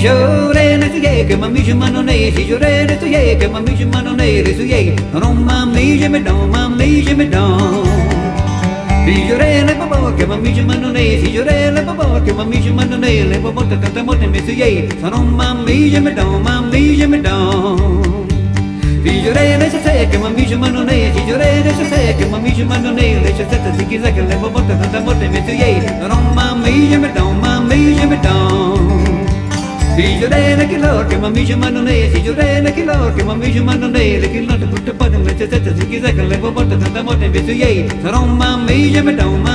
Figiorene tu ye che mamma mi mano nei figiorene tu ye che mamma mi mano nei su ye non mamma mi don figiorene babò che mamma mi mano nei figiorene babò che mamma mi mano nei le babò tanta molte mi su ye non mamma mi don figiorene se che mamma mi mano nei figiorene se che mamma mi mano nei le se si chissà che le babò tanta molte mi su ye non mamma mi don figiorene che lor che mamma mi mano nei figiorene che lor che mamma mi mano nei che lor che putta pata le se si chissà che le babò tanta molte mi su ye non mamma mi don